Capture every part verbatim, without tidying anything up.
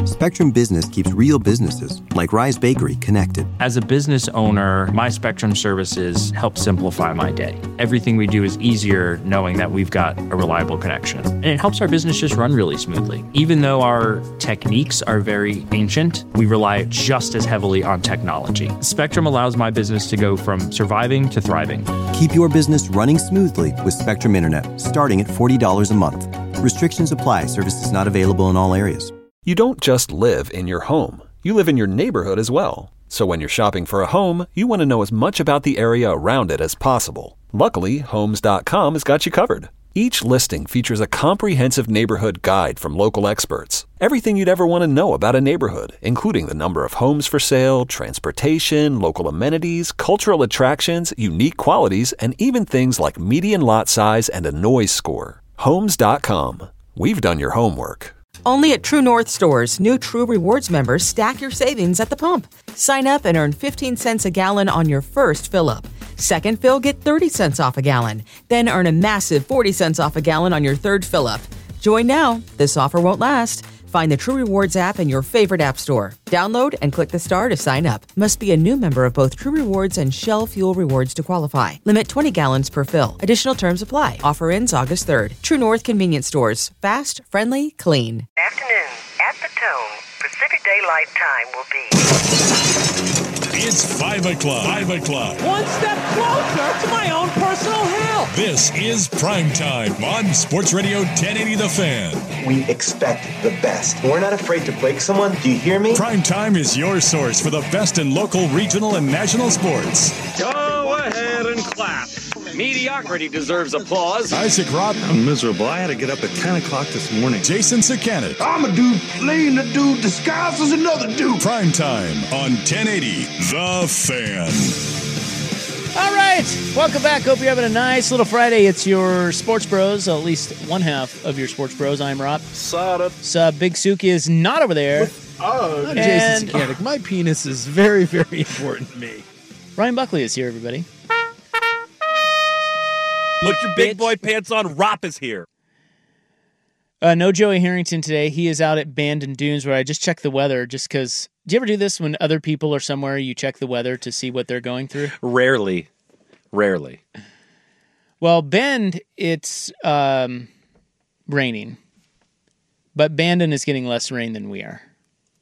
Spectrum Business keeps real businesses, like Rise Bakery, connected. As a business owner, my Spectrum services help simplify my day. Everything we do is easier knowing that we've got a reliable connection. And it helps our business just run really smoothly. Even though our techniques are very ancient, we rely just as heavily on technology. Spectrum allows my business to go from surviving to thriving. Keep your business running smoothly with Spectrum Internet, starting at forty dollars a month. Restrictions apply. Services not available in all areas. You don't just live in your home. You live in your neighborhood as well. So when you're shopping for a home, you want to know as much about the area around it as possible. Luckily, Homes dot com has got you covered. Each listing features a comprehensive neighborhood guide from local experts. Everything you'd ever want to know about a neighborhood, including the number of homes for sale, transportation, local amenities, cultural attractions, unique qualities, and even things like median lot size and a noise score. Homes dot com. We've done your homework. Only at True North stores, new True Rewards members stack your savings at the pump. Sign up and earn fifteen cents a gallon on your first fill-up. Second fill, get thirty cents off a gallon. Then earn a massive forty cents off a gallon on your third fill-up. Join now. This offer won't last. Find the True Rewards app in your favorite app store. Download and click the star to sign up. Must be a new member of both True Rewards and Shell Fuel Rewards to qualify. Limit twenty gallons per fill. Additional terms apply. Offer ends August third. True North Convenience Stores. Fast, friendly, clean. Afternoon. At the Tone, Pacific Daylight Time will be... It's five o'clock. Five o'clock. One step closer to my own personal hell. This is Prime Time on Sports Radio ten eighty The Fan. We expect the best. We're not afraid to break someone. Do you hear me? Prime Time is your source for the best in local, regional, and national sports. Go ahead and clap. Mediocrity deserves applause. Isaac Robb. I'm miserable. I had to get up at ten o'clock this morning. Jason Sakanik. I'm a dude playing a dude disguised as another dude. Prime Time on ten eighty The Fan. All right. Welcome back. Hope you're having a nice little Friday. It's your Sports Bros, at least one half of your Sports Bros. I'm Rob. Sup? So Big Suki is not over there. Oh, I'm Jason Sakanik. My penis is very, very important to me. Ryan Buckley is here, everybody. Put your big boy pants on. Rop is here. Uh, no Joey Harrington today. He is out at Bandon Dunes, where I just checked the weather just because. Do you ever do this when other people are somewhere, you check the weather to see what they're going through? Rarely. Rarely. Well, Bend, it's um, raining. But Bandon is getting less rain than we are.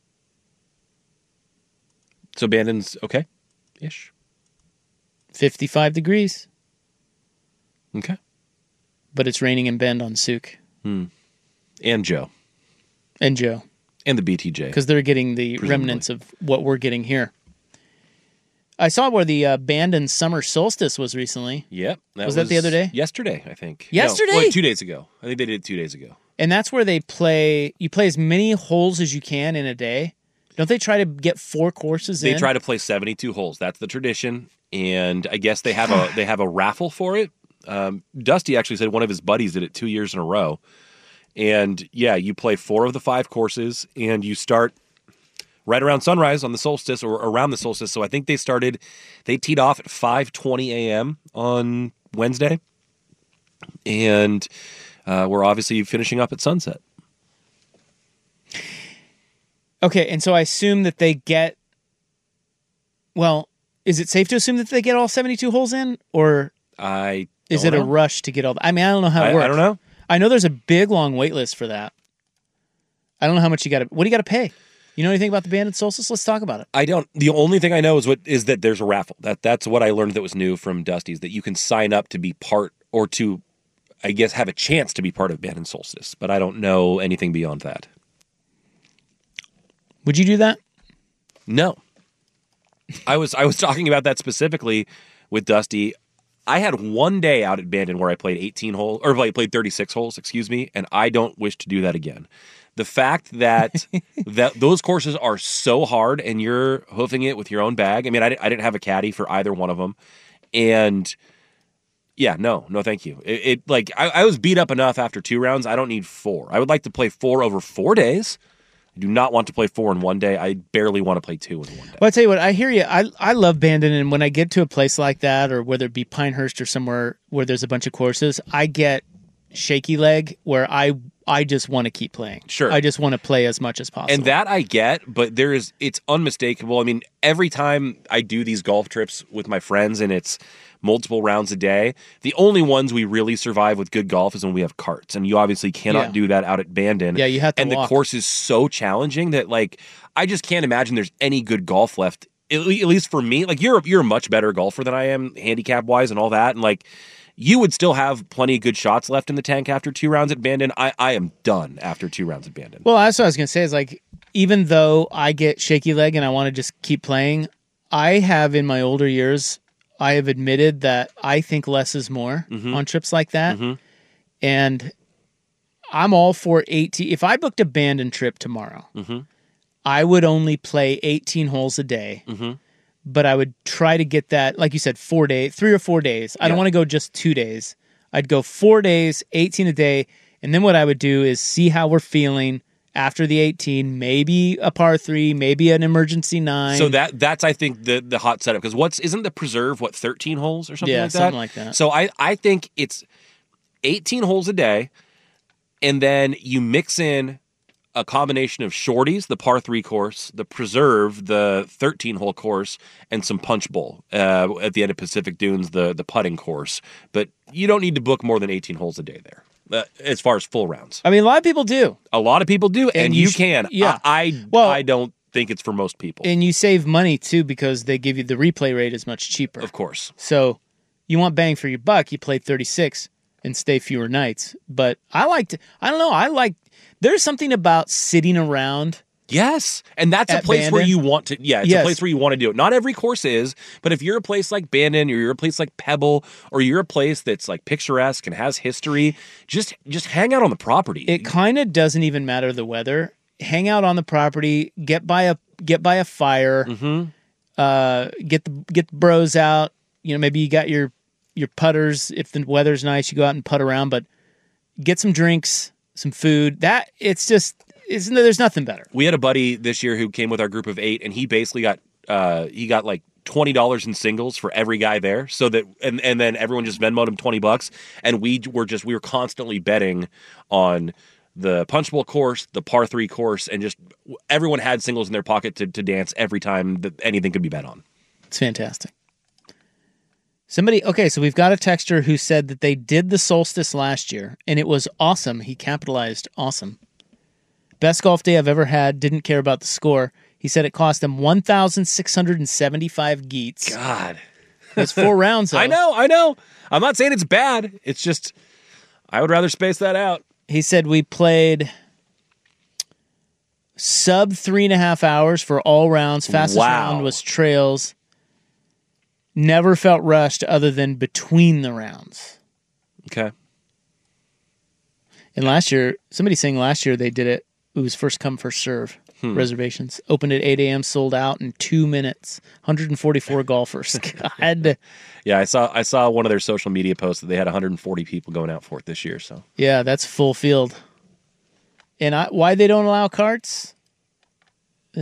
So Bandon's okay-ish? fifty-five degrees. Okay. But it's raining in Bend on Souk. Hmm. And Joe. And Joe. And the B T J. Because they're getting the presumably. remnants of what we're getting here. I saw where the uh, Bandon summer solstice was recently. Yep. That was, was that the other day? Yesterday, I think. Yesterday? No, well, two days ago. I think they did it two days ago. And that's where they play, you play as many holes as you can in a day. Don't they try to get four courses they in? They try to play seventy-two holes. That's the tradition. And I guess they have a they have a raffle for it. Um, Dusty actually said one of his buddies did it two years in a row. And yeah, you play four of the five courses, and you start right around sunrise on the solstice or around the solstice. So I think they started, they teed off at five twenty a.m. on Wednesday. And uh, we're obviously finishing up at sunset. Okay, and so I assume that they get, well, is it safe to assume that they get all seventy-two holes in? Or I is it know. a rush to get all, I mean, I don't know how it I, works. I don't know. I know there's a big, long wait list for that. I don't know how much you got to, what do you got to pay? You know anything about the Bandon Solstice? Let's talk about it. I don't. The only thing I know is what is that there's a raffle. That That's what I learned that was new from Dusty's, that you can sign up to be part, or to, I guess, have a chance to be part of Bandon Solstice. But I don't know anything beyond that. Would you do that? No. I was I was talking about that specifically with Dusty. I had one day out at Bandon where I played eighteen holes, or I played thirty-six holes, excuse me, and I don't wish to do that again. The fact that that those courses are so hard and you're hoofing it with your own bag. I mean, I, I didn't have a caddy for either one of them. And yeah, no, no, thank you. It, it like I, I was beat up enough after two rounds. I don't need four. I would like to play four over four days. I do not want to play four in one day. I barely want to play two in one day. Well, I tell you what, I hear you. I I love Bandon, and when I get to a place like that, or whether it be Pinehurst or somewhere where there's a bunch of courses, I get shaky leg where I I just want to keep playing. Sure. I just want to play as much as possible. And that I get, but there is it's unmistakable. I mean, every time I do these golf trips with my friends and it's multiple rounds a day, the only ones we really survive with good golf is when we have carts. And you obviously cannot Yeah. do that out at Bandon. Yeah, you have to And walk. the course is so challenging that like I just can't imagine there's any good golf left. At le- at least for me. Like you're you're a much better golfer than I am, handicap wise and all that. And like you would still have plenty of good shots left in the tank after two rounds at Bandon. I, I am done after two rounds at Bandon. Well, that's what I was going to say is like, even though I get shaky leg and I want to just keep playing, I have in my older years, I have admitted that I think less is more Mhm. on trips like that. Mhm. And I'm all for eighteen. If I booked a Bandon trip tomorrow, Mm-hmm. I would only play eighteen holes a day. Mm-hmm. But I would try to get that, like you said, four days, three or four days. I don't Yeah. want to go just two days. I'd go four days, eighteen a day. And then what I would do is see how we're feeling after the eighteen, maybe a par three, maybe an emergency nine. So that that's I think the the hot setup because what's isn't the preserve what thirteen holes or something Yeah, like that? something like that. So I I think it's eighteen holes a day, and then you mix in a combination of shorties, the par three course, the preserve, the thirteen hole course, and some punch bowl uh, at the end of Pacific Dunes, the the putting course. But you don't need to book more than eighteen holes a day there. Uh, as far as full rounds, I mean, a lot of people do. a lot of people do, and, And you, you sh- can. yeah. I I, Well- I don't think it's for most people. And you save money too because they give you the replay rate is much cheaper. Of course. So you want bang for your buck, you play thirty-six and stay fewer nights. But I like to, I don't know, I like, there's something about sitting around. Yes, and that's a At place where Bandon? you want to. Yeah, it's Yes. a place where you want to do it. Not every course is, but if you're a place like Bandon, or you're a place like Pebble, or you're a place that's like picturesque and has history, just just hang out on the property. It kind of doesn't even matter the weather. Hang out on the property, get by a get by a fire, mm-hmm. uh, get the get the bros out. You know, maybe you got your your putters. If the weather's nice, you go out and putt around. But get some drinks, some food. That it's just it's there's nothing better. We had a buddy this year who came with our group of eight, and he basically got uh, he got like twenty dollars in singles for every guy there. So that and and then everyone just Venmoed him twenty bucks, and we were just we were constantly betting on the punch bowl course, the par three course, and just everyone had singles in their pocket to to dance every time that anything could be bet on. It's fantastic. Somebody, okay, so we've got a texter who said that they did the solstice last year, and it was awesome. He capitalized awesome. Best golf day I've ever had, didn't care about the score. He said it cost him one thousand six hundred seventy-five geets. God. That's four rounds, though. I know, I know. I'm not saying it's bad. It's just, I would rather space that out. He said we played sub three and a half hours for all rounds. Fastest Wow. round was trails. Never felt rushed other than between the rounds. Okay. And last year, somebody saying last year they did it. It was first come, first serve Hmm. reservations. Opened at eight a.m., sold out in two minutes. one hundred forty-four golfers. God. Yeah, I saw I saw one of their social media posts that they had one hundred forty people going out for it this year. So Yeah, that's full field. And I, why they don't allow carts? Uh,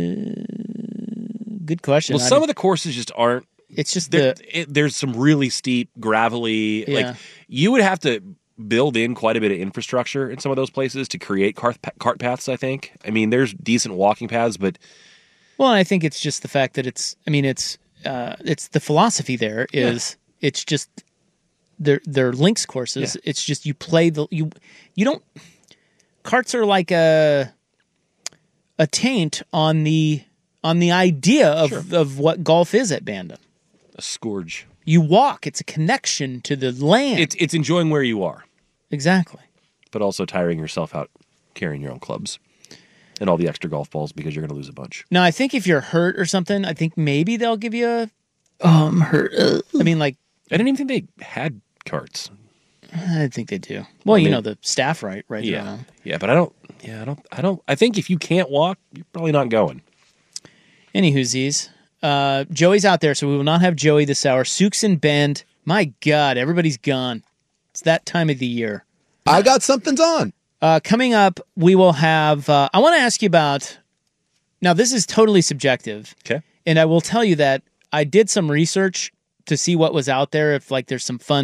good question. well, some of the courses just aren't. It's just there, the it, there's some really steep, gravelly. Yeah. Like you would have to build in quite a bit of infrastructure in some of those places to create cart cart paths. I think. I mean, there's decent walking paths, but well, and I think it's just the fact that it's. I mean, it's uh, it's the philosophy there is it's just they're they're links courses. Yeah. It's just you play the you you don't carts are like a a taint on the on the idea of Sure. of what golf is at Bandon. a scourge. You walk. It's a connection to the land. It's it's enjoying where you are, exactly. but also tiring yourself out carrying your own clubs and all the extra golf balls because you're going to lose a bunch. Now, I think if you're hurt or something, I think maybe they'll give you a. Oh, I'm hurt. Uh, I mean, like I didn't even think they had carts. I think they do. Well, I you mean- know the staff, right? Right. Yeah, around. yeah, but I don't. Yeah, I don't. I don't. I think if you can't walk, you're probably not going. Anywhoosies. Uh, Joey's out there, so we will not have Joey this hour. Sook's in Bend. My God, everybody's gone. It's that time of the year. I got something's on. Uh, coming up, we will have. Uh, I want to ask you about. Now, this is totally subjective. Okay. And I will tell you that I did some research to see what was out there. If like there's some fun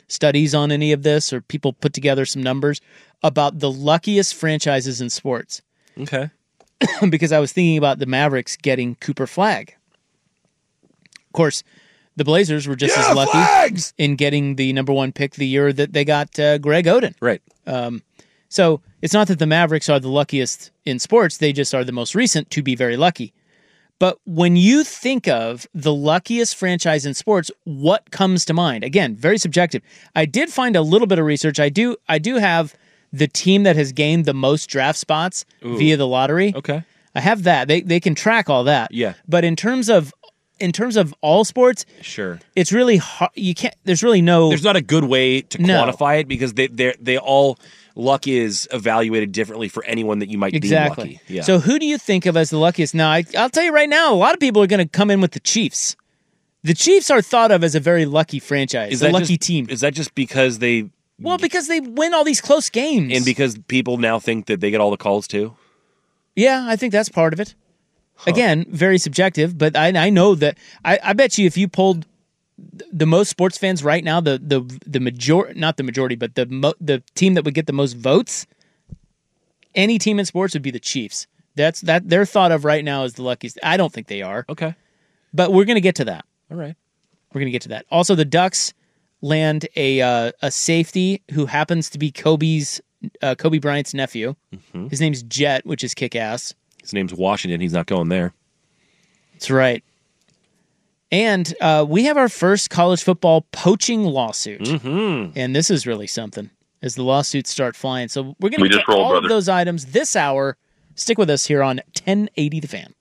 studies on any of this, or people put together some numbers about the luckiest franchises in sports. Okay. Because I was thinking about the Mavericks getting Cooper Flagg. Of course, the Blazers were just Yeah, as lucky Flags! in getting the number one pick the year that they got uh, Greg Oden. Right. Um, so it's not that the Mavericks are the luckiest in sports. They just are the most recent to be very lucky. But when you think of the luckiest franchise in sports, what comes to mind? Again, very subjective. I did find a little bit of research. I do I do have the team that has gained the most draft spots Ooh. via the lottery. Okay. I have that. They they can track all that. Yeah. But in terms of in terms of all sports, Sure. it's really hard. You can't. There's really no. There's not a good way to No. quantify it because they they they all luck is evaluated differently for anyone that you might Exactly. deem lucky. Yeah. So who do you think of as the luckiest? Now, I, I'll tell you right now, a lot of people are going to come in with the Chiefs. The Chiefs are thought of as a very lucky franchise, is a that lucky just, team. Is that just because they Well, because they win all these close games. and because people now think that they get all the calls too? Yeah, I think that's part of it. Again, very subjective, but I, I know that I, I bet you if you polled the most sports fans right now, the the the major not the majority, but the mo, the team that would get the most votes, any team in sports would be the Chiefs. That's that they're thought of right now as the luckiest. I don't think they are. Okay. But we're going to get to that. All right. We're going to get to that. Also, the Ducks land a uh, a safety who happens to be Kobe's uh, Kobe Bryant's nephew. Mm-hmm. His name's Jet, which is kick-ass. His name's Washington. He's not going there. That's right. And uh, we have our first college football poaching lawsuit. Mm-hmm. And this is really something as the lawsuits start flying. So we're going We to just get rolled, all brother. of those items this hour. Stick with us here on ten eighty The Fan.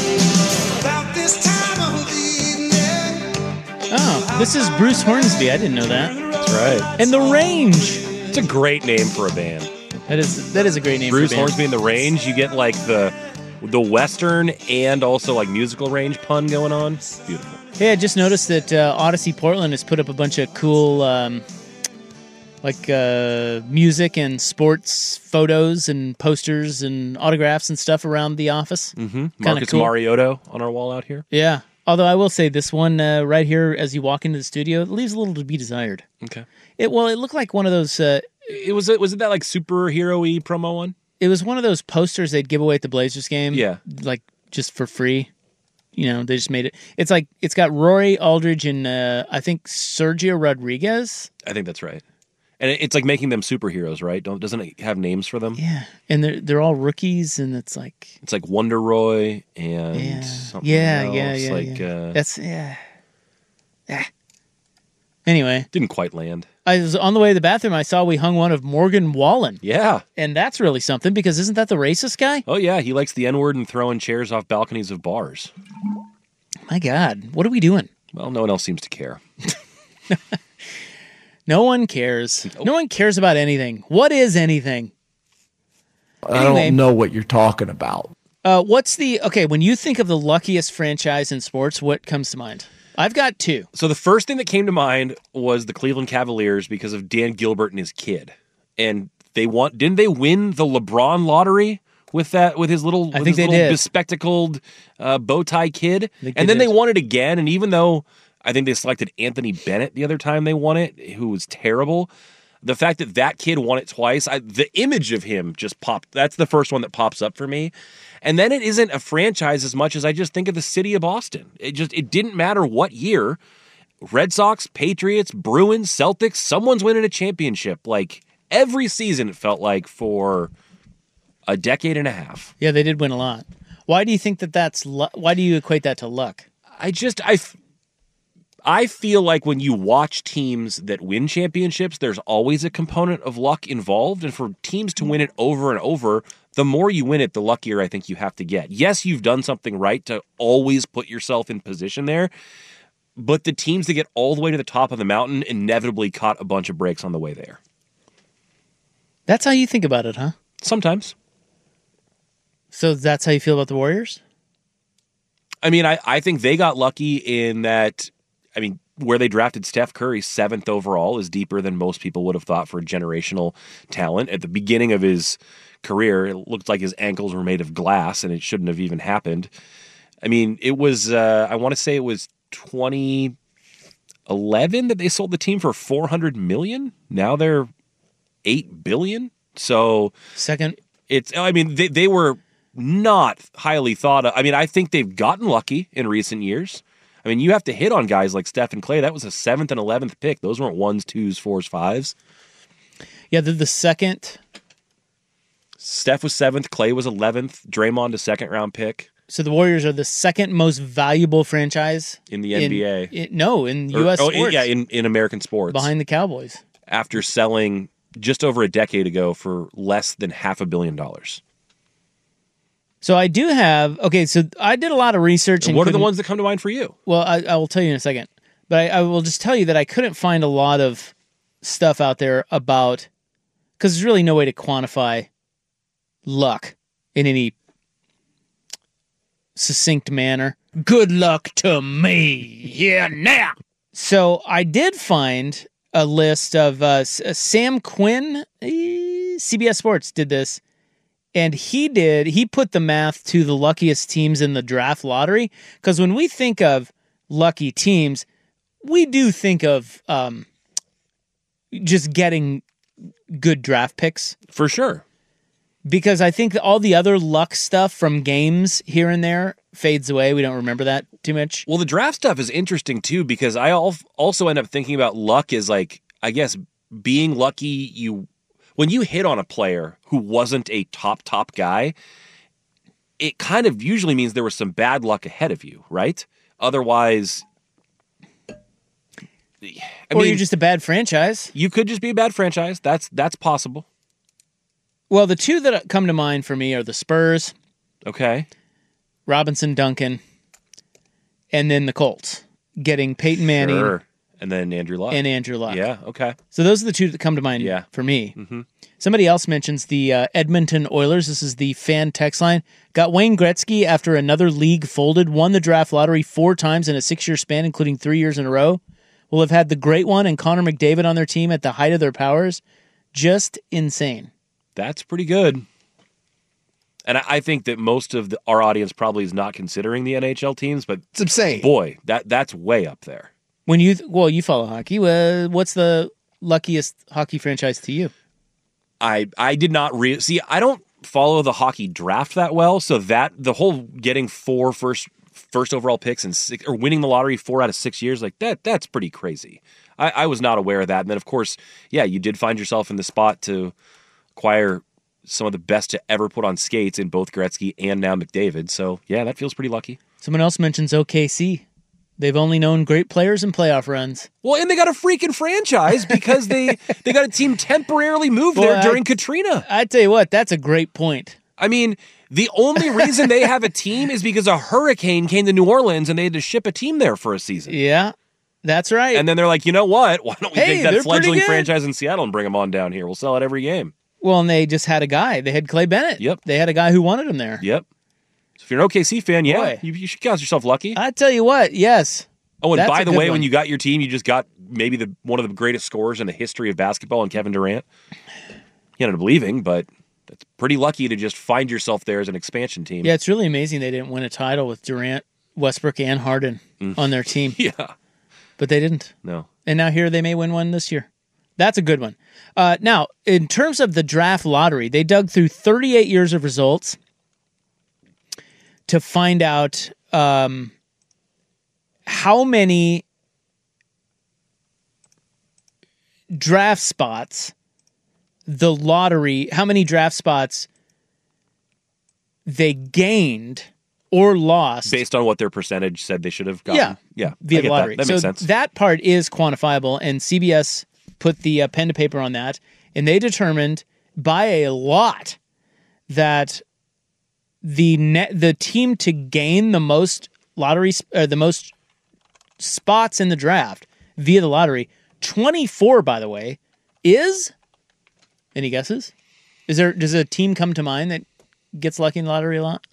Oh, this is Bruce Hornsby. I didn't know that. That's right. And The Range. It's a great name for a band. That is that is a great name Bruce for a band. Hornsby and the Range. You get like the the Western and also like musical range pun going on. Beautiful. Hey, I just noticed that uh, Odyssey Portland has put up a bunch of cool, um, like uh, music and sports photos and posters and autographs and stuff around the office. Mm-hmm. Kinda Marcus cool. Mariota on our wall out here. Yeah. Although I will say this one uh, right here, as you walk into the studio, it leaves a little to be desired. Okay. It well, it looked like one of those. Uh, It was it was it that like superhero-y promo one? it was one of those posters they'd give away at the Blazers game. Yeah. Like just for free. You know, they just made it. It's like it's got Rory Aldridge and uh, I think Sergio Rodriguez. I think that's right. And it- it's like making them superheroes, right? Don't doesn't it have names for them? Yeah, and they're they're all rookies, and it's like It's like Wonder Roy and yeah, something yeah, else. yeah, yeah. Like yeah. uh, That's yeah. Ah. Anyway, didn't quite land. I was on the way to the bathroom. I saw we hung one of Morgan Wallen. Yeah. And that's really something because isn't that the racist guy? Oh yeah, he likes the N-word and throwing chairs off balconies of bars. My God, what are we doing? Well, no one else seems to care. No one cares. No one cares about anything. What is anything? I Anyway. don't know what you're talking about. Uh, what's the okay? When you think of the luckiest franchise in sports, what comes to mind? I've got two. So the first thing that came to mind was the Cleveland Cavaliers because of Dan Gilbert and his kid. And they want didn't they win the LeBron lottery with that with his little I with think his they little did. bespectacled uh, bow tie kid? think And they then did. they won it again, and even though I think they selected Anthony Bennett the other time they won it, who was terrible. The fact that that kid won it twice, I, the image of him just popped. That's the first one that pops up for me. And then it isn't a franchise as much as I just think of the city of Boston. It just it didn't matter what year. Red Sox, Patriots, Bruins, Celtics, someone's winning a championship. Like every season it felt like for a decade and a half. Yeah, they did win a lot. Why do you think that that's lu- why do you equate that to luck? I just I f- I feel like when you watch teams that win championships, there's always a component of luck involved. And for teams to win it over and over, the more you win it, the luckier I think you have to get. Yes, you've done something right to always put yourself in position there. But the teams that get all the way to the top of the mountain inevitably caught a bunch of breaks on the way there. That's how you think about it, huh? Sometimes. So that's how you feel about the Warriors? I mean, I, I think they got lucky in that, I mean, where they drafted Steph Curry seventh overall is deeper than most people would have thought for generational talent. At the beginning of his career, it looked like his ankles were made of glass, and it shouldn't have even happened. I mean, it was, uh, I want to say it was twenty, eleven that they sold the team for four hundred million dollars. Now they're eight billion dollars. So second, it's, I mean, they, they were not highly thought of. I mean, I think they've gotten lucky in recent years. I mean, you have to hit on guys like Steph and Clay. That was a seventh and eleventh pick. Those weren't ones, twos, fours, fives. Yeah, they're the second. Steph was seventh. Clay was eleventh. Draymond, a second round pick. So the Warriors are the second most valuable franchise in the N B A. In, in, no, in or, U S oh, sports. Yeah, in, in American sports. Behind the Cowboys. After selling just over a decade ago for less than half a billion dollars. So I do have, okay, so I did a lot of research. And and what are the ones that come to mind for you? Well, I, I will tell you in a second. But I, I will just tell you that I couldn't find a lot of stuff out there about, because there's really no way to quantify luck in any succinct manner. Good luck to me. Yeah, now. So I did find a list of uh, Sam Quinn, C B S Sports did this, and he did, he put the math to the luckiest teams in the draft lottery, because when we think of lucky teams, we do think of um, just getting good draft picks. For sure. Because I think that all the other luck stuff from games here and there fades away. We don't remember that too much. Well, the draft stuff is interesting too, because I also end up thinking about luck as like, I guess, being lucky you when you hit on a player who wasn't a top, top guy, it kind of usually means there was some bad luck ahead of you, right? Otherwise, I or mean, you're just a bad franchise. You could just be a bad franchise. That's that's possible. Well, the two that come to mind for me are the Spurs. Okay. Robinson, Duncan, and then the Colts getting Peyton Manning. Sure. And then Andrew Luck. And Andrew Luck. Yeah, okay. So those are the two that come to mind yeah. for me. Mm-hmm. Somebody else mentions the uh, Edmonton Oilers. This is the fan text line. Got Wayne Gretzky after another league folded, won the draft lottery four times in a six-year span, including three years in a row. Will have had the Great One and Connor McDavid on their team at the height of their powers. Just insane. That's pretty good. And I think that most of the, our audience probably is not considering the N H L teams, but it's insane. Boy, that that's way up there. When you well, you follow hockey. Uh, what's the luckiest hockey franchise to you? I I did not re- see. I don't follow the hockey draft that well, so that the whole getting four first first overall picks and six, or winning the lottery four out of six years, like that that's pretty crazy. I, I was not aware of that. And then of course, yeah, you did find yourself in the spot to acquire some of the best to ever put on skates in both Gretzky and now McDavid. So yeah, that feels pretty lucky. Someone else mentions O K C. They've only known great players in playoff runs. Well, and they got a freaking franchise because they, they got a team temporarily moved well, there during I, Katrina. I tell you what, that's a great point. I mean, the only reason they have a team is because a hurricane came to New Orleans and they had to ship a team there for a season. Yeah, that's right. And then they're like, you know what? Why don't we hey, take that fledgling franchise in Seattle and bring them on down here? We'll sell it every game. Well, and they just had a guy. They had Clay Bennett. Yep. They had a guy who wanted him there. Yep. So if you're an O K C fan, yeah, you, you should count yourself lucky. I tell you what, yes. Oh, and That's by the way, one. when you got your team, you just got maybe the one of the greatest scorers in the history of basketball in Kevin Durant. You ended up leaving, but it's pretty lucky to just find yourself there as an expansion team. Yeah, it's really amazing they didn't win a title with Durant, Westbrook, and Harden mm. on their team. Yeah. But they didn't. No. And now here they may win one this year. That's a good one. Uh, now, in terms of the draft lottery, they dug through thirty-eight years of results to find out um, how many draft spots the lottery, how many draft spots they gained or lost. Based on what their percentage said they should have gotten. Yeah. Yeah. Via the lottery. That, that so makes sense. That part is quantifiable, and C B S put the uh, pen to paper on that, and they determined by a lot that the net, the team to gain the most lottery, uh, the most spots in the draft via the lottery, twenty-four, by the way, is. Any guesses? Is there does a team come to mind that gets lucky in the lottery a lot?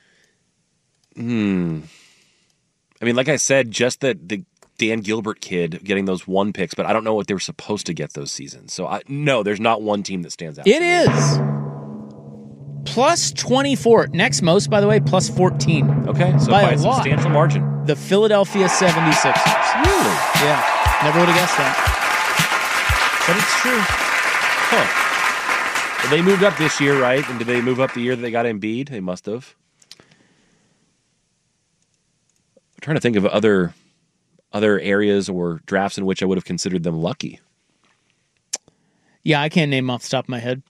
Hmm. I mean, like I said, just that the Dan Gilbert kid getting those one picks, but I don't know what they were supposed to get those seasons. So I no, there's not one team that stands out. It is plus twenty-four. Next most, by the way, plus fourteen. Okay, so by, by a, a substantial margin. The Philadelphia seventy-sixers. Really? Yeah. Never would have guessed that. But it's true. Huh. Well, they moved up this year, right? And did they move up the year that they got Embiid? They must have. I'm trying to think of other other areas or drafts in which I would have considered them lucky. Yeah, I can't name off the top of my head.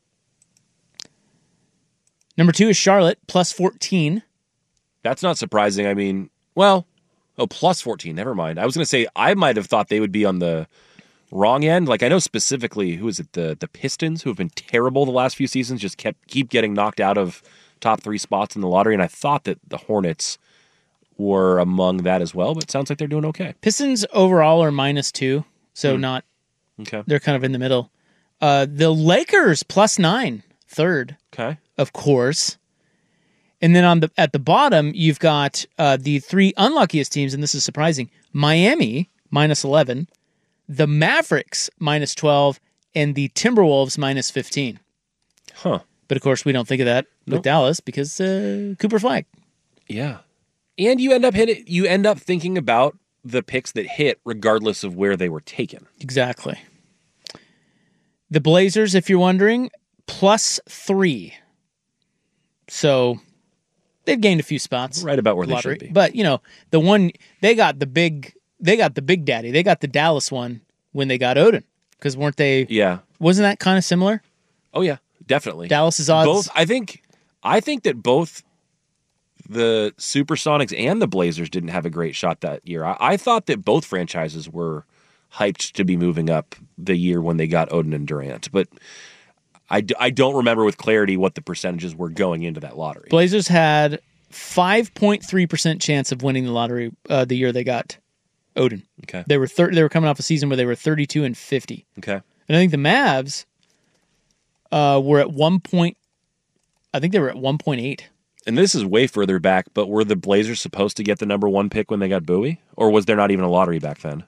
Number two is Charlotte, plus fourteen. That's not surprising. I mean, well, oh, plus fourteen. Never mind. I was going to say I might have thought they would be on the wrong end. Like I know specifically, who is it? The the Pistons, who have been terrible the last few seasons, just kept keep getting knocked out of top three spots in the lottery. And I thought that the Hornets were among that as well. But it sounds like they're doing okay. Pistons overall are minus two, so Hmm. not. Okay. They're kind of in the middle. Uh, the Lakers plus nine, third. Okay. Of course. And then on the at the bottom, you've got uh, the three unluckiest teams, and this is surprising. Miami, minus eleven. The Mavericks, minus twelve. And the Timberwolves, minus fifteen. Huh. But of course, we don't think of that with Nope. Dallas because uh, Cooper Flag. Yeah. And you end up hit you end up thinking about the picks that hit regardless of where they were taken. Exactly. The Blazers, if you're wondering, plus three. So they've gained a few spots. Right about where they Lottery. should be. But, you know, the one they got the big they got the big daddy. They got the Dallas one when they got Odin. Because weren't they Yeah. wasn't that kind of similar? Oh yeah, definitely. Dallas's odds. Both I think I think that both the Supersonics and the Blazers didn't have a great shot that year. I, I thought that both franchises were hyped to be moving up the year when they got Odin and Durant, but I, d- I don't remember with clarity what the percentages were going into that lottery. Blazers had five point three percent chance of winning the lottery uh, the year they got Odin. Okay. They were thir- they were coming off a season where they were thirty-two and fifty. Okay. And I think the Mavs uh, were at one point I think they were at one point eight. And this is way further back, but were the Blazers supposed to get the number one pick when they got Bowie? Or was there not even a lottery back then?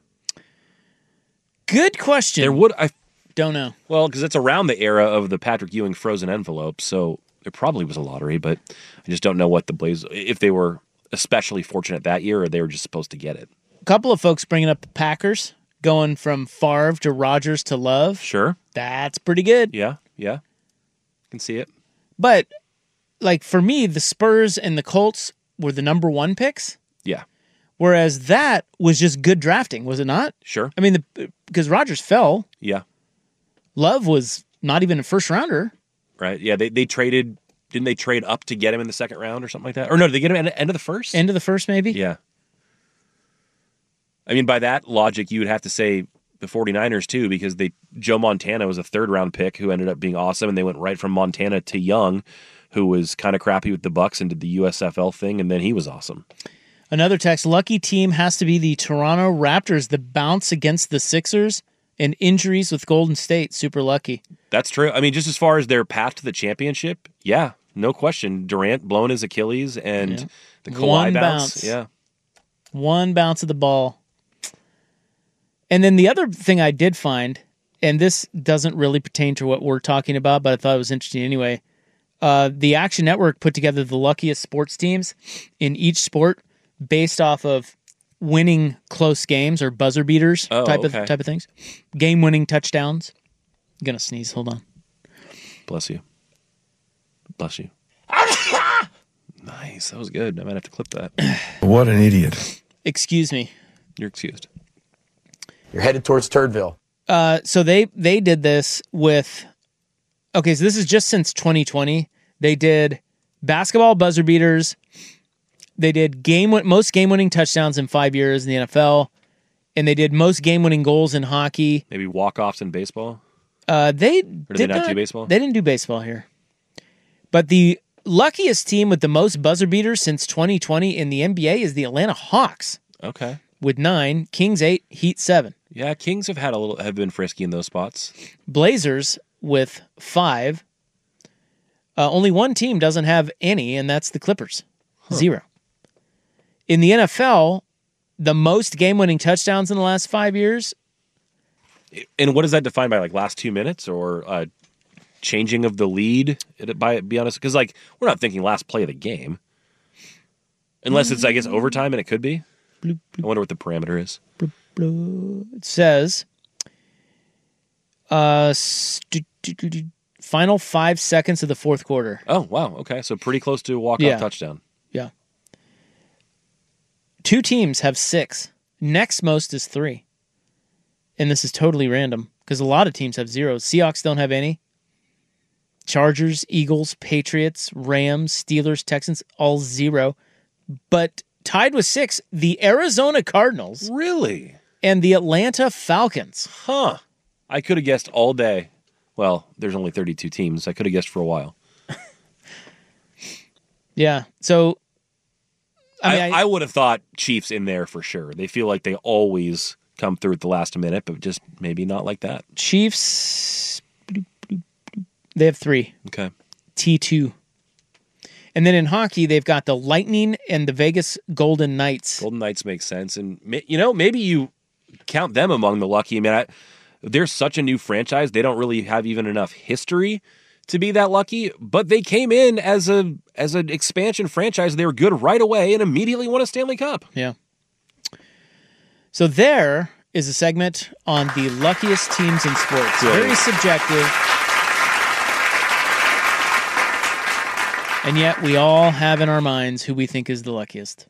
Good question. There would I don't know. Well, because it's around the era of the Patrick Ewing frozen envelope, so there probably was a lottery, but I just don't know what the Blazers, if they were especially fortunate that year or they were just supposed to get it. A couple of folks bringing up the Packers, going from Favre to Rodgers to Love. Sure. That's pretty good. Yeah, yeah. Can see it. But, like, for me, the Spurs and the Colts were the number one picks. Yeah. Whereas that was just good drafting, was it not? Sure. I mean, the, because Rodgers fell. Yeah. Love was not even a first rounder. Right. Yeah, they, they traded, didn't they trade up to get him in the second round or something like that? Or no, did they get him at the end of the first? End of the first, maybe? Yeah. I mean, by that logic, you would have to say the 49ers too, because they Joe Montana was a third round pick who ended up being awesome, and they went right from Montana to Young, who was kind of crappy with the Bucks and did the U S F L thing, and then he was awesome. Another text, lucky team has to be the Toronto Raptors. The bounce against the Sixers and injuries with Golden State, super lucky. That's true. I mean, just as far as their path to the championship, yeah, no question. Durant blowing his Achilles and Yeah. the Kawhi One bounce. bounce. Yeah. One bounce of the ball. And then the other thing I did find, and this doesn't really pertain to what we're talking about, but I thought it was interesting anyway. Uh, the Action Network put together the luckiest sports teams in each sport based off of winning close games or buzzer beaters Oh, type okay. of type of things. Game winning touchdowns. I'm gonna sneeze. Hold on. Bless you. Bless you. Nice. That was good. I might have to clip that. What an idiot. Excuse me. You're excused. You're headed towards Turdville. Uh, so they they did this with. Okay, so this is just since twenty twenty. They did basketball buzzer beaters. They did game most game winning touchdowns in five years in the N F L, and they did most game winning goals in hockey. Maybe walk-offs in baseball? Uh, they Or did did they not do baseball? They didn't do baseball here. But the luckiest team with the most buzzer beaters since twenty twenty in the N B A is the Atlanta Hawks Okay. with nine, Kings eight, Heat seven. Yeah, Kings have had a little have been frisky in those spots. Blazers with five. Uh, only one team doesn't have any, and that's the Clippers. Huh. Zero. In the N F L, the most game-winning touchdowns in the last five years. And what is that defined by? Like last two minutes or uh, changing of the lead? It, by be honest, because like we're not thinking last play of the game, unless it's I guess overtime, and it could be. I wonder what the parameter is. It says, uh, st- final five seconds of the fourth quarter. Oh, wow. Okay. So pretty close to a walk-off Yeah. touchdown. Yeah. Two teams have six. Next most is three. And this is totally random because a lot of teams have zeros. Seahawks don't have any. Chargers, Eagles, Patriots, Rams, Steelers, Texans, all zero. But tied with six, the Arizona Cardinals. Really? And the Atlanta Falcons. Huh. I could have guessed all day. Well, there's only thirty-two teams. I could have guessed for a while. Yeah. So, I, mean, I, I, I would have thought Chiefs in there for sure. They feel like they always come through at the last minute, but just maybe not like that. Chiefs, they have three. Okay. T two. And then in hockey, they've got the Lightning and the Vegas Golden Knights. Golden Knights make sense. And, you know, maybe you count them among the lucky. I mean, I, they're such a new franchise. They don't really have even enough history to be that lucky, but they came in as a as an expansion franchise. They were good right away and immediately won a Stanley Cup. Yeah. So there is a segment on the luckiest teams in sports. Good. Very subjective. And yet we all have in our minds who we think is the luckiest.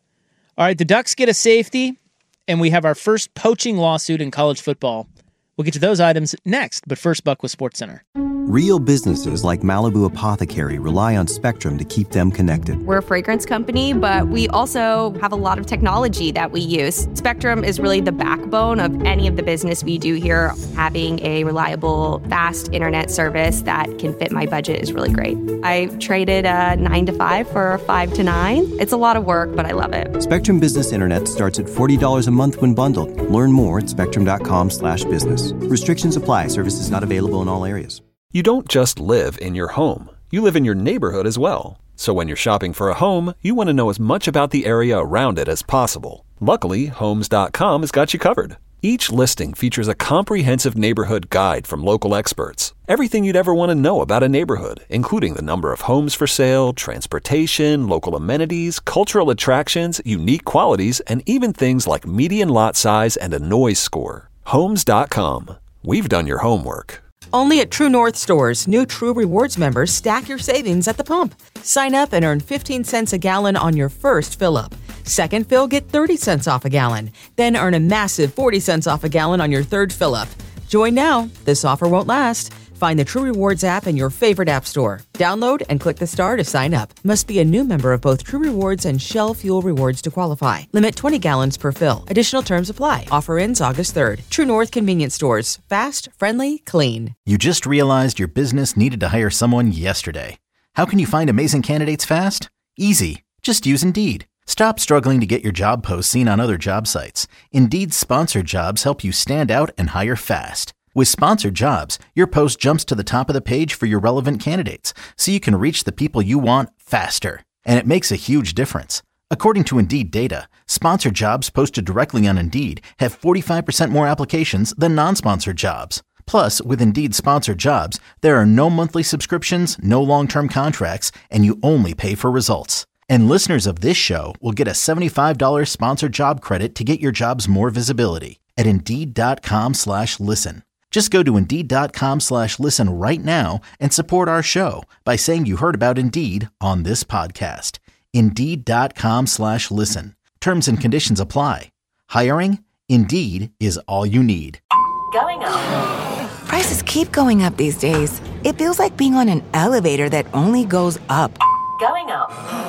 All right, the Ducks get a safety, and we have our first poaching lawsuit in college football. We'll get to those items next, but first, Buck with SportsCenter. Real businesses like Malibu Apothecary rely on Spectrum to keep them connected. We're a fragrance company, but we also have a lot of technology that we use. Spectrum is really the backbone of any of the business we do here. Having a reliable, fast internet service that can fit my budget is really great. I traded a nine to five for a five to nine. It's a lot of work, but I love it. Spectrum Business Internet starts at forty dollars a month when bundled. Learn more at spectrum.com slash business. Restrictions apply. Services not available in all areas. You don't just live in your home. You live in your neighborhood as well. So when you're shopping for a home, you want to know as much about the area around it as possible. Luckily, Homes dot com has got you covered. Each listing features a comprehensive neighborhood guide from local experts. Everything you'd ever want to know about a neighborhood, including the number of homes for sale, transportation, local amenities, cultural attractions, unique qualities, and even things like median lot size and a noise score. Homes dot com. We've done your homework. Only at True North stores, new True Rewards members stack your savings at the pump. Sign up and earn fifteen cents a gallon on your first fill-up. Second fill, get thirty cents off a gallon. Then earn a massive forty cents off a gallon on your third fill-up. Join now. This offer won't last. Find the True Rewards app in your favorite app store. Download and click the star to sign up. Must be a new member of both True Rewards and Shell Fuel Rewards to qualify. Limit twenty gallons per fill. Additional terms apply. Offer ends August third. True North Convenience Stores. Fast, friendly, clean. You just realized your business needed to hire someone yesterday. How can you find amazing candidates fast? Easy. Just use Indeed. Stop struggling to get your job posts seen on other job sites. Indeed's sponsored jobs help you stand out and hire fast. With sponsored jobs, your post jumps to the top of the page for your relevant candidates, so you can reach the people you want faster. And it makes a huge difference. According to Indeed data, sponsored jobs posted directly on Indeed have forty-five percent more applications than non-sponsored jobs. Plus, with Indeed sponsored jobs, there are no monthly subscriptions, no long-term contracts, and you only pay for results. And listeners of this show will get a seventy-five dollars sponsored job credit to get your jobs more visibility at Indeed.com slash listen. Just go to Indeed.com slash listen right now and support our show by saying you heard about Indeed on this podcast. Indeed.com slash listen. Terms and conditions apply. Hiring? Indeed is all you need. Going up. Prices keep going up these days. It feels like being on an elevator that only goes up. Going up.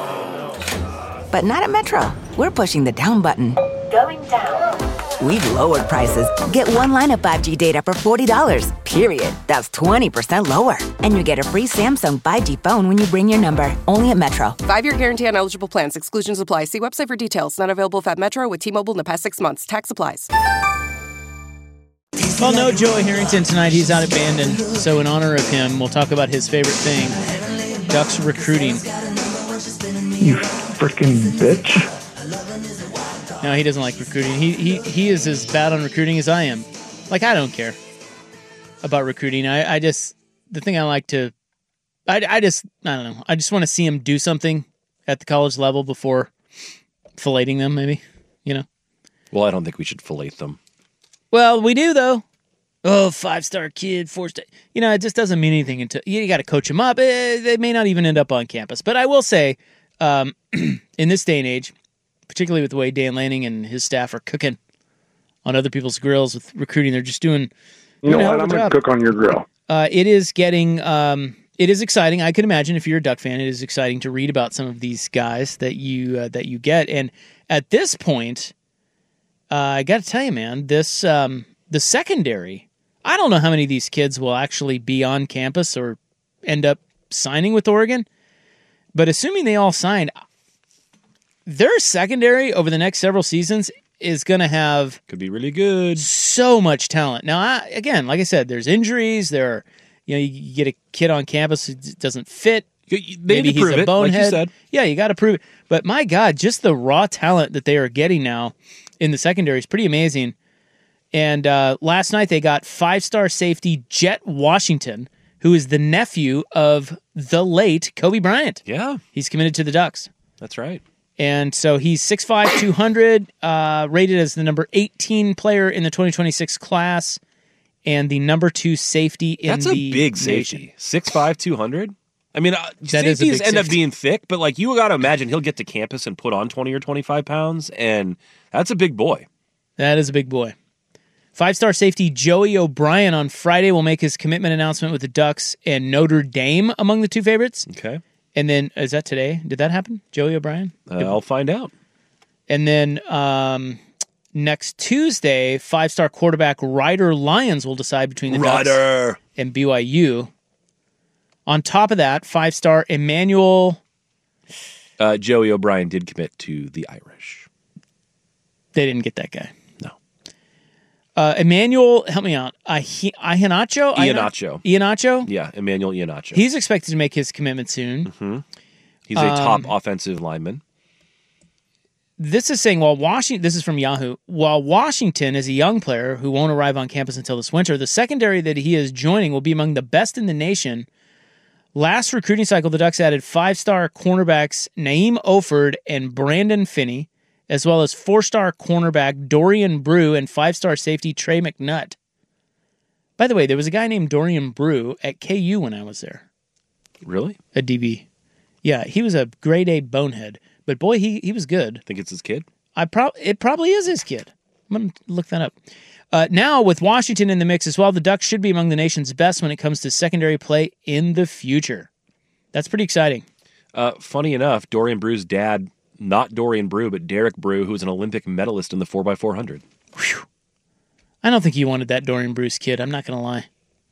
But not at Metro. We're pushing the down button. Going down. We've lowered prices. Get one line of five G data for forty dollars, period. That's twenty percent lower. And you get a free Samsung five G phone when you bring your number. Only at Metro. Five-year guarantee on eligible plans. Exclusions apply. See website for details. Not available at Metro with T-Mobile in the past six months. Tax applies. Well, no Joey Harrington tonight. He's out at Bandon. So in honor of him, we'll talk about his favorite thing, Ducks recruiting. You freaking bitch. No, he doesn't like recruiting. He he he is as bad on recruiting as I am. Like, I don't care about recruiting. I, I just, the thing I like to, I, I just, I don't know. I just want to see him do something at the college level before filleting them, maybe, you know? Well, I don't think we should fillet them. Well, we do, though. Oh, five-star kid, four-star. You know, it just doesn't mean anything until you got to coach them up. Eh, they may not even end up on campus. But I will say, um, in this day and age, particularly with the way Dan Lanning and his staff are cooking on other people's grills with recruiting, they're just doing, You doing know a hell what? of I'm a going job. to cook on your grill. Uh, it is getting, um, it is exciting. I can imagine if you're a Duck fan, it is exciting to read about some of these guys that you uh, that you get. And at this point, uh, I got to tell you, man, this um, the secondary. I don't know how many of these kids will actually be on campus or end up signing with Oregon, but assuming they all signed, their secondary over the next several seasons is going to have could be really good. So much talent. Now, I, again, like I said, there's injuries. There, are, you know, you, you get a kid on campus who doesn't fit. They Maybe need to he's prove a it, bonehead. like you said. Yeah, you got to prove it. But my God, just the raw talent that they are getting now in the secondary is pretty amazing. And uh, last night they got five-star safety Jet Washington, who is the nephew of the late Kobe Bryant. Yeah. He's committed to the Ducks. That's right. And so he's six five, two hundred, uh, rated as the number eighteen player in the twenty twenty-six class, and the number two safety in That's the a big nation. safety. six five, two hundred I mean, uh, That is a safeties big end up safety. being thick, but like you got to imagine he'll get to campus and put on twenty or twenty-five pounds, and that's a big boy. That is a big boy. Five-star safety Joey O'Brien on Friday will make his commitment announcement with the Ducks and Notre Dame among the two favorites. Okay. And then, is that today? Did that happen? Joey O'Brien? Uh, I'll find out. And then um, next Tuesday, five-star quarterback Ryder Lyons will decide between the Ryder. Ducks and B Y U. On top of that, five-star Emmanuel. Uh, Joey O'Brien did commit to the Irish. They didn't get that guy. No. Uh, Emmanuel, help me out. Uh, Iheanacho? Iheanacho. Iheanacho? Yeah, Emmanuel Iheanacho. He's expected to make his commitment soon. Mm-hmm. He's a top Um, offensive lineman. This is saying while Washington, this is from Yahoo, while Washington is a young player who won't arrive on campus until this winter, the secondary that he is joining will be among the best in the nation. Last recruiting cycle, the Ducks added five-star cornerbacks Naeem Oford and Brandon Finney, as well as four-star cornerback Dorian Brew and five-star safety Trey McNutt. By the way, there was a guy named Dorian Brew at K U when I was there. Really? A D B. Yeah, he was a grade A bonehead, but boy, he he was good. Think it's his kid? I pro- It probably is his kid. I'm going to look that up. Uh, now, with Washington in the mix as well, the Ducks should be among the nation's best when it comes to secondary play in the future. That's pretty exciting. Uh, funny enough, Dorian Brew's dad, not Dorian Brew, but Derek Brew, who was an Olympic medalist in the four by four hundred. I don't think you wanted that Dorian Bruce kid. I'm not going to lie.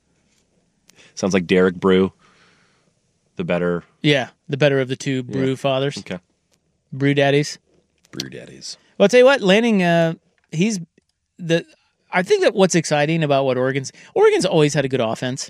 Sounds like Derek Brew, the better. Yeah, the better of the two Brew Yeah. fathers. Okay. Brew daddies. Brew daddies. Well, I'll tell you what, Lanning, uh, he's the. I think that what's exciting about what Oregon's Oregon's always had a good offense.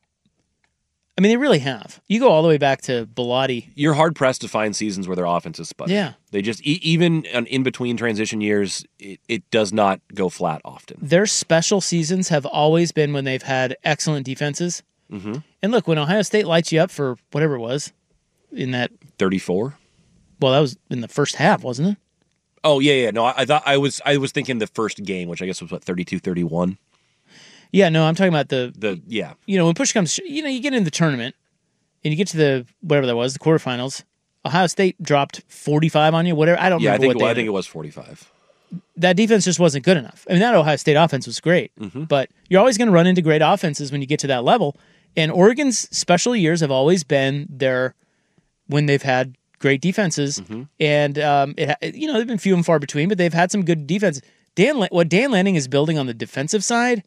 I mean, they really have. You go all the way back to Bilotti. You're hard pressed to find seasons where their offense is sputtered. Yeah. They just e- even in between transition years, it, it does not go flat often. Their special seasons have always been when they've had excellent defenses. Mm-hmm. And look, when Ohio State lights you up for whatever it was in that thirty-four. Well, that was in the first half, wasn't it? Oh yeah, yeah. No, I, I thought I was I was thinking the first game, which I guess was what thirty-two thirty-one. Yeah, no, I'm talking about the the yeah. You know, when push comes, you know, you get in the tournament and you get to the whatever that was, the quarterfinals. Ohio State dropped forty-five on you, whatever. I don't Yeah, I remember think what it, they I think it was forty-five. That defense just wasn't good enough. I mean, that Ohio State offense was great, mm-hmm. but you're always going to run into great offenses when you get to that level. And Oregon's special years have always been their when they've had great defenses, mm-hmm. and um, it, you know they've been few and far between, but they've had some good defense. Dan, what Dan Lanning is building on the defensive side,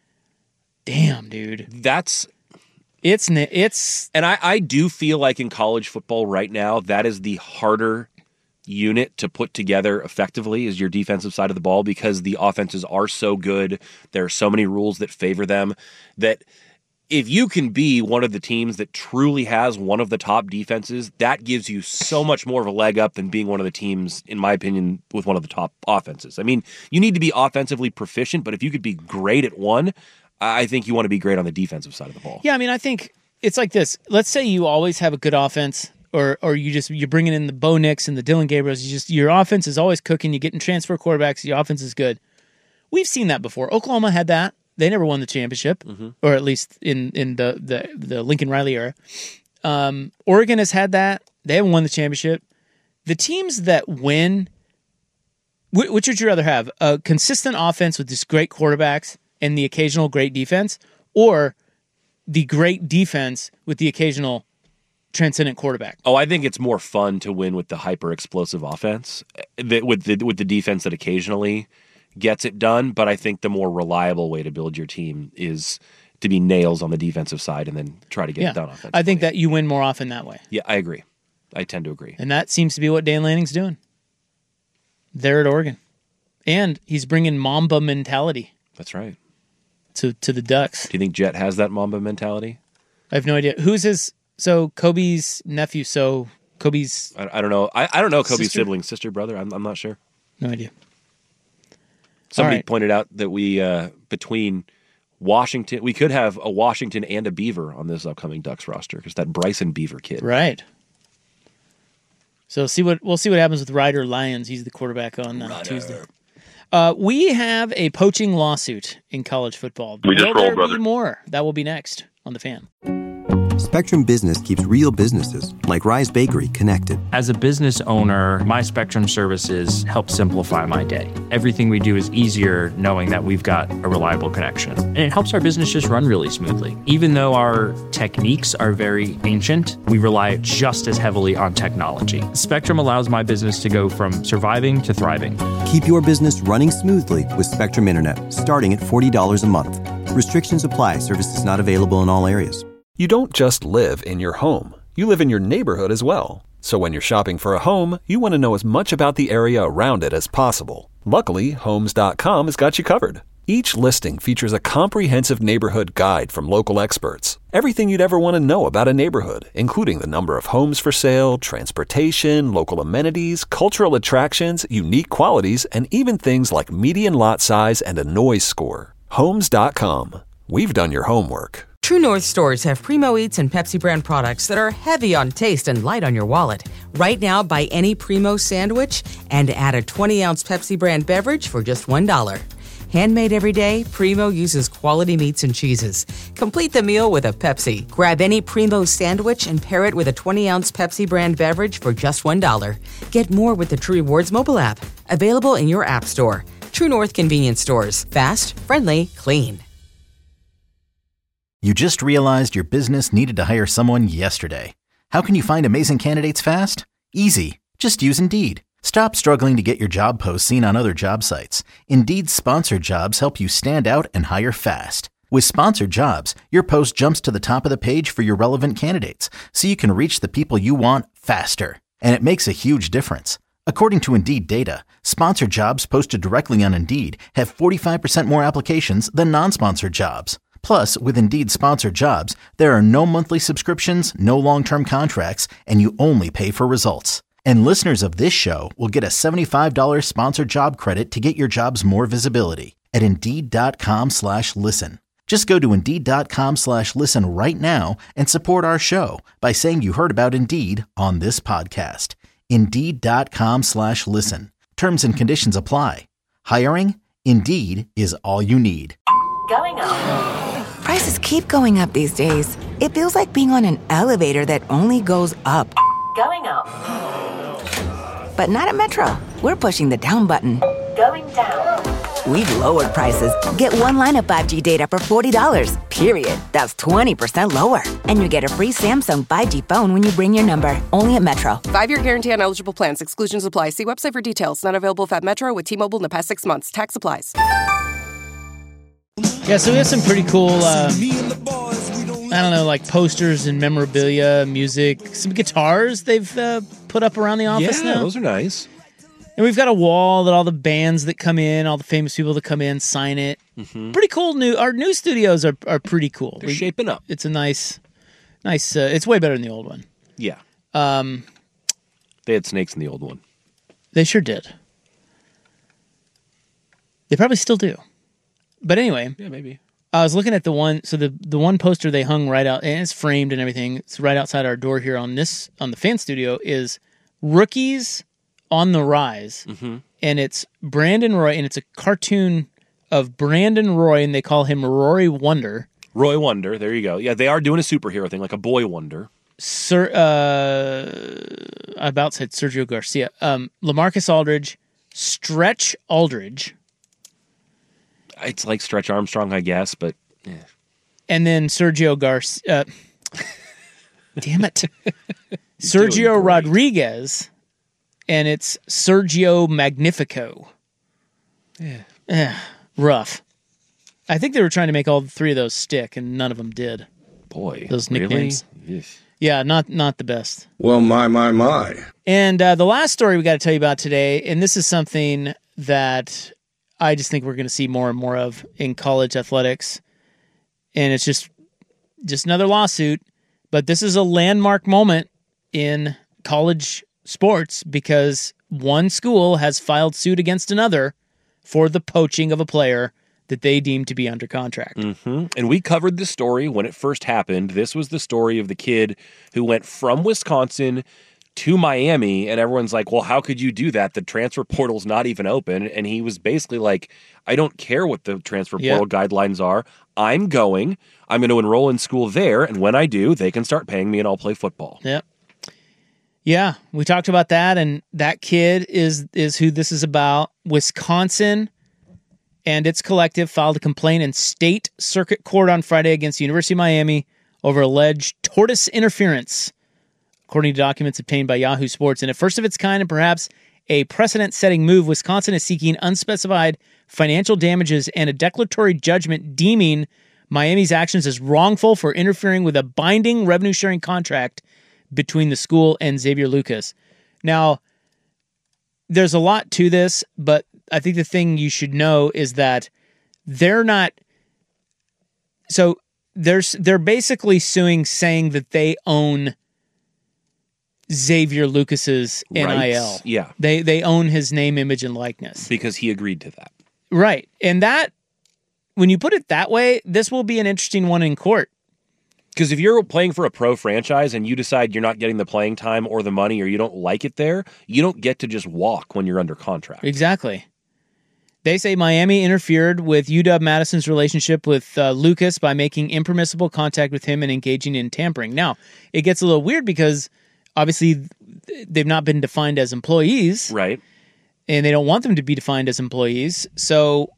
damn, dude, that's it's it's. And I, I do feel like in college football right now, that is the harder unit to put together effectively is your defensive side of the ball because the offenses are so good. There are so many rules that favor them that. If you can be one of the teams that truly has one of the top defenses, that gives you so much more of a leg up than being one of the teams, in my opinion, with one of the top offenses. I mean, you need to be offensively proficient, but if you could be great at one, I think you want to be great on the defensive side of the ball. Yeah, I mean, I think it's like this. Let's say you always have a good offense. or or you just you're bringing in the Bo Nix and the Dylan Gabriels. You just your offense is always cooking. You're getting transfer quarterbacks. Your offense is good. We've seen that before. Oklahoma had that. They never won the championship, mm-hmm. or at least in in the the, the Lincoln Riley era. Um, Oregon has had that. They haven't won the championship. The teams that win, which would you rather have? A consistent offense with just great quarterbacks and the occasional great defense, or the great defense with the occasional transcendent quarterback? Oh, I think it's more fun to win with the hyper explosive offense, that with the with the defense that occasionally gets it done. But I think the more reliable way to build your team is to be nails on the defensive side and then try to get yeah. it done offensively. I think that you win more often that way. Yeah, I agree. I tend to agree. And that seems to be what Dan Lanning's doing there at Oregon. And he's bringing Mamba mentality. That's right. To to the Ducks. Do you think Jet has that Mamba mentality? I have no idea. Who's his... So, Kobe's nephew, so Kobe's... I, I don't know. I, I don't know Kobe's sister? sibling, sister, brother. I'm, I'm not sure. No idea. Somebody right. pointed out that we, uh, between Washington... We could have a Washington and a Beaver on this upcoming Ducks roster, because that Bryson Beaver kid. Right. So, see what we'll see what happens with Ryder Lyons. He's the quarterback on uh, Tuesday. Uh, we have a poaching lawsuit in college football. We just will rolled, there brother. be more? That will be next on The Fan. Spectrum Business keeps real businesses, like Rise Bakery, connected. As a business owner, my Spectrum services help simplify my day. Everything we do is easier knowing that we've got a reliable connection. And it helps our business just run really smoothly. Even though our techniques are very ancient, we rely just as heavily on technology. Spectrum allows my business to go from surviving to thriving. Keep your business running smoothly with Spectrum Internet, starting at forty dollars a month. Restrictions apply. Services not available in all areas. You don't just live in your home. You live in your neighborhood as well. So when you're shopping for a home, you want to know as much about the area around it as possible. Luckily, Homes dot com has got you covered. Each listing features a comprehensive neighborhood guide from local experts. Everything you'd ever want to know about a neighborhood, including the number of homes for sale, transportation, local amenities, cultural attractions, unique qualities, and even things like median lot size and a noise score. Homes dot com. We've done your homework. True North stores have Primo Eats and Pepsi brand products that are heavy on taste and light on your wallet. Right now, buy any Primo sandwich and add a twenty-ounce Pepsi brand beverage for just one dollar. Handmade every day, Primo uses quality meats and cheeses. Complete the meal with a Pepsi. Grab any Primo sandwich and pair it with a twenty-ounce Pepsi brand beverage for just one dollar. Get more with the True Rewards mobile app. Available in your app store. True North convenience stores. Fast, friendly, clean. You just realized your business needed to hire someone yesterday. How can you find amazing candidates fast? Easy. Just use Indeed. Stop struggling to get your job posts seen on other job sites. Indeed's sponsored jobs help you stand out and hire fast. With sponsored jobs, your post jumps to the top of the page for your relevant candidates, so you can reach the people you want faster. And it makes a huge difference. According to Indeed data, sponsored jobs posted directly on Indeed have forty-five percent more applications than non-sponsored jobs. Plus, with Indeed sponsored jobs, there are no monthly subscriptions, no long-term contracts, and you only pay for results. And listeners of this show will get a seventy-five dollars sponsored job credit to get your jobs more visibility at Indeed.com slash listen. Just go to Indeed.com slash listen right now and support our show by saying you heard about Indeed on this podcast. Indeed.com slash listen. Terms and conditions apply. Hiring? Indeed is all you need. Going up. Prices keep going up these days. It feels like being on an elevator that only goes up. Going up. But not at Metro. We're pushing the down button. Going down. We've lowered prices. Get one line of five G data for forty dollars, period. That's twenty percent lower. And you get a free Samsung five G phone when you bring your number. Only at Metro. Five-year guarantee on eligible plans. Exclusions apply. See website for details. Not available at Metro with T-Mobile in the past six months. Tax applies. Yeah, so we have some pretty cool, uh, I don't know, like posters and memorabilia, music, some guitars they've uh, put up around the office yeah, now. Those are nice. And we've got a wall that all the bands that come in, all the famous people that come in, sign it. Mm-hmm. Pretty cool. New Our new studios are, are pretty cool. They're we, shaping up. It's a nice, nice, uh, it's way better than the old one. Yeah. Um, they had snakes in the old one. They sure did. They probably still do. But anyway. Yeah, maybe. I was looking at the one, so the the one poster they hung right out, and it's framed and everything. It's right outside our door here on this on the fan studio. Is Rookies on the Rise, mm-hmm. and it's Brandon Roy, and it's a cartoon of Brandon Roy, and they call him Roy Wonder. Roy Wonder, there you go. Yeah, they are doing a superhero thing, like a boy wonder. Sir, uh, I about said Sergio Garcia, um, LaMarcus Aldridge, Stretch Aldridge. It's like Stretch Armstrong, I guess, but yeah. And then Sergio Garcia. Uh, damn it. Sergio Rodriguez, and it's Sergio Magnifico. Yeah. Eh, rough. I think they were trying to make all three of those stick, and none of them did. Boy, those nicknames. Really? Yeah, not not the best. Well, my, my, my. And uh, the last story we got to tell you about today, and this is something that I just think we're going to see more and more of in college athletics. And it's just just another lawsuit. But this is a landmark moment in college sports because one school has filed suit against another for the poaching of a player that they deem to be under contract. Mm-hmm. And we covered this story when it first happened. This was the story of the kid who went from Wisconsin to Miami, and everyone's like, well, how could you do that? The transfer portal's not even open. And he was basically like, I don't care what the transfer portal Yep. guidelines are. I'm going. I'm going to enroll in school there, and when I do, they can start paying me and I'll play football. Yep. Yeah, we talked about that, and that kid is is who this is about. Wisconsin and its collective filed a complaint in state circuit court on Friday against the University of Miami over alleged tortoise interference, according to documents obtained by Yahoo Sports. In a first of its kind and perhaps a precedent-setting move, Wisconsin is seeking unspecified financial damages and a declaratory judgment deeming Miami's actions as wrongful for interfering with a binding revenue-sharing contract between the school and Xavier Lucas. Now, there's a lot to this, but I think the thing you should know is that they're not... So there's they're basically suing, saying that they own Xavier Lucas's N I L. Rights, yeah. They they own his name, image, and likeness. Because he agreed to that. Right. And that, when you put it that way, this will be an interesting one in court. Because if you're playing for a pro franchise and you decide you're not getting the playing time or the money or you don't like it there, you don't get to just walk when you're under contract. Exactly. They say Miami interfered with U W-Madison's relationship with uh, Lucas by making impermissible contact with him and engaging in tampering. Now, it gets a little weird because obviously they've not been defined as employees. Right. And they don't want them to be defined as employees. So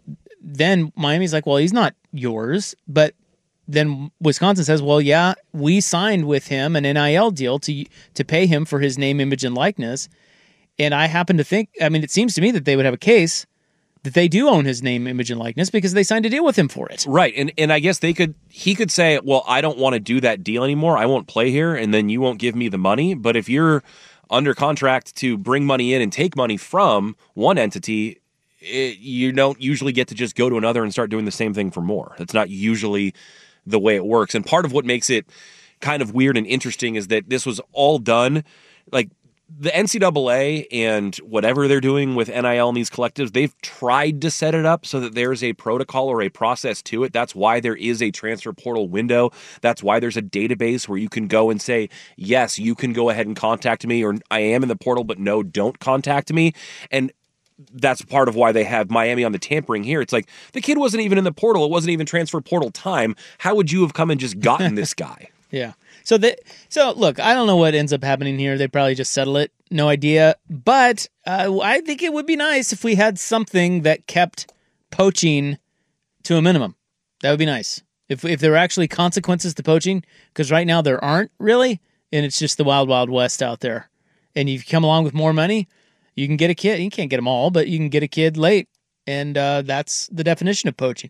then Miami's like, well, he's not yours. But then Wisconsin says, well, yeah, we signed with him an N I L deal to to pay him for his name, image, and likeness. And I happen to think, I mean, it seems to me that they would have a case that they do own his name, image, and likeness because they signed a deal with him for it. Right. And and I guess they could he could say, well, I don't want to do that deal anymore. I won't play here, and then you won't give me the money. But if you're under contract to bring money in and take money from one entity, it, you don't usually get to just go to another and start doing the same thing for more. That's not usually the way it works. And part of what makes it kind of weird and interesting is that this was all done, like, the N C double A and whatever they're doing with N I L and these collectives, they've tried to set it up so that there's a protocol or a process to it. That's why there is a transfer portal window. That's why there's a database where you can go and say, yes, you can go ahead and contact me, or I am in the portal, but no, don't contact me. And that's part of why they have Miami on the tampering here. It's like, the kid wasn't even in the portal. It wasn't even transfer portal time. How would you have come and just gotten this guy? Yeah. So they, so look, I don't know what ends up happening here. They probably just settle it. No idea. But uh, I think it would be nice if we had something that kept poaching to a minimum. That would be nice. If if there were actually consequences to poaching, because right now there aren't really, and it's just the wild, wild west out there. And you come along with more money, you can get a kid. You can't get them all, but you can get a kid late. And uh, that's the definition of poaching.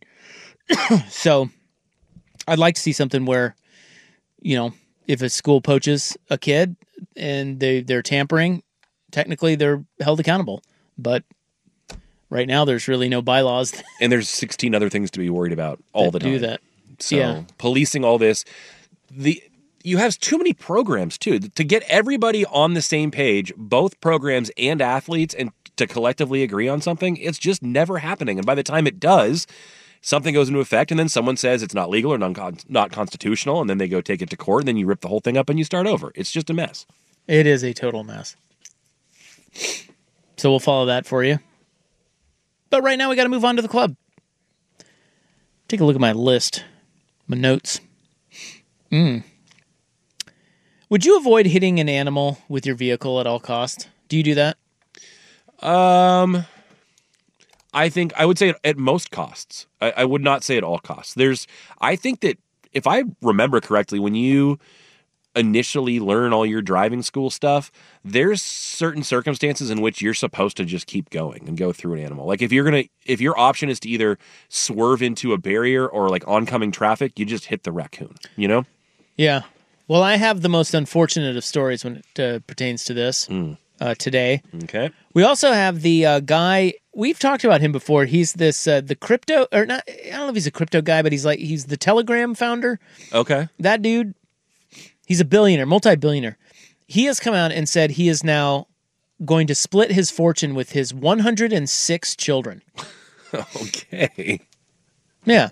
So I'd like to see something where, you know, if a school poaches a kid and they, they're tampering, technically they're held accountable. But right now there's really no bylaws. And there's sixteen other things to be worried about all the time. Do that. So Yeah. policing all this, the you have too many programs too to get everybody on the same page, both programs and athletes, and to collectively agree on something. It's just never happening. And by the time it does, something goes into effect, and then someone says it's not legal or non- not constitutional, and then they go take it to court, and then you rip the whole thing up and you start over. It's just a mess. It is a total mess. So we'll follow that for you. But right now we got to move on to the club. Take a look at my list, my notes. Mm. Would you avoid hitting an animal with your vehicle at all costs? Do you do that? Um, I think I would say at most costs. I, I would not say at all costs. There's, I think that if I remember correctly, when you initially learn all your driving school stuff, there's certain circumstances in which you're supposed to just keep going and go through an animal. Like if you're going to, if your option is to either swerve into a barrier or like oncoming traffic, you just hit the raccoon, you know? Yeah. Well, I have the most unfortunate of stories when it uh, pertains to this mm. uh, today. Okay. We also have the uh, guy, we've talked about him before. He's this, uh, the crypto, or not, I don't know if he's a crypto guy, but he's like, he's the Telegram founder. Okay. That dude, he's a billionaire, multi-billionaire. He has come out and said he is now going to split his fortune with his one hundred six children. Okay. Yeah.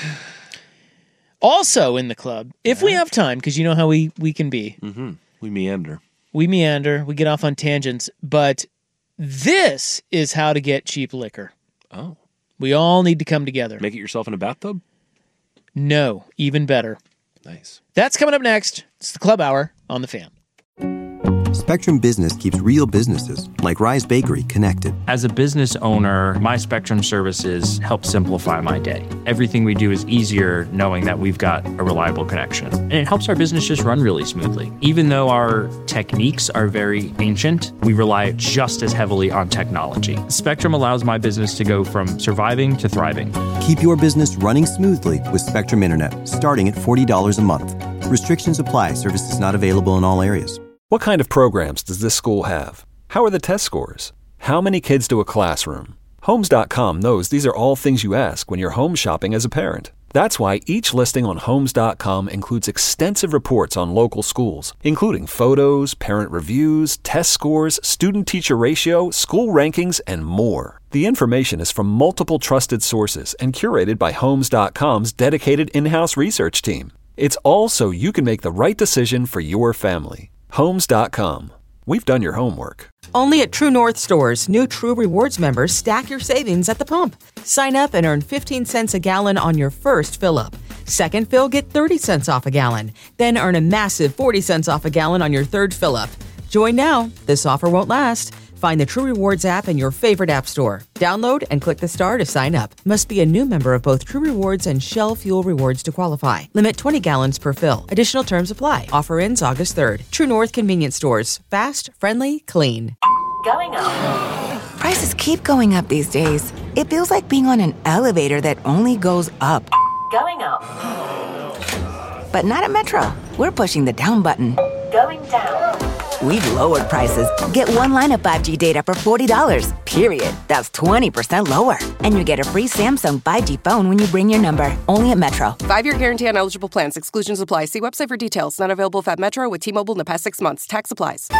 Also in the club, if we have time, because you know how we, we can be. Mm-hmm. We meander. We meander. We get off on tangents. But this is how to get cheap liquor. Oh. We all need to come together. Make it yourself in a bathtub? No, even better. Nice. That's coming up next. It's the Club Hour on the Fan. Spectrum Business keeps real businesses, like Rise Bakery, connected. As a business owner, my Spectrum services help simplify my day. Everything we do is easier knowing that we've got a reliable connection. And it helps our business just run really smoothly. Even though our techniques are very ancient, we rely just as heavily on technology. Spectrum allows my business to go from surviving to thriving. Keep your business running smoothly with Spectrum Internet, starting at forty dollars a month. Restrictions apply. Services not available in all areas. What kind of programs does this school have? How are the test scores? How many kids do a classroom? Homes dot com knows these are all things you ask when you're home shopping as a parent. That's why each listing on Homes dot com includes extensive reports on local schools, including photos, parent reviews, test scores, student-teacher ratio, school rankings, and more. The information is from multiple trusted sources and curated by Homes dot com's dedicated in-house research team. It's all so you can make the right decision for your family. Homes dot com. We've done your homework. Only at True North stores, new True Rewards members stack your savings at the pump. Sign up and earn fifteen cents a gallon on your first fill-up. Second fill, get thirty cents off a gallon. Then earn a massive forty cents off a gallon on your third fill-up. Join now. This offer won't last. Find the True Rewards app in your favorite app store. Download and click the star to sign up. Must be a new member of both True Rewards and Shell Fuel Rewards to qualify. Limit twenty gallons per fill. Additional terms apply. Offer ends August third. True North Convenience Stores. Fast, friendly, clean. Going up. Prices keep going up these days. It feels like being on an elevator that only goes up. Going up. But not at Metro. We're pushing the down button. Going down. We've lowered prices. Get one line of five G data for forty dollars, period. That's twenty percent lower. And you get a free Samsung five G phone when you bring your number. Only at Metro. Five-year guarantee on eligible plans. Exclusions apply. See website for details. Not available at Metro with T-Mobile in the past six months. Tax applies.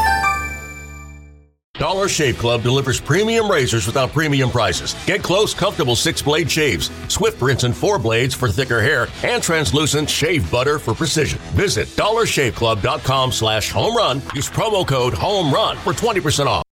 Dollar Shave Club delivers premium razors without premium prices. Get close, comfortable six-blade shaves, swift rinse and four blades for thicker hair, and translucent shave butter for precision. Visit dollar shave club dot com slash home run. Use promo code HOME RUN for twenty percent off.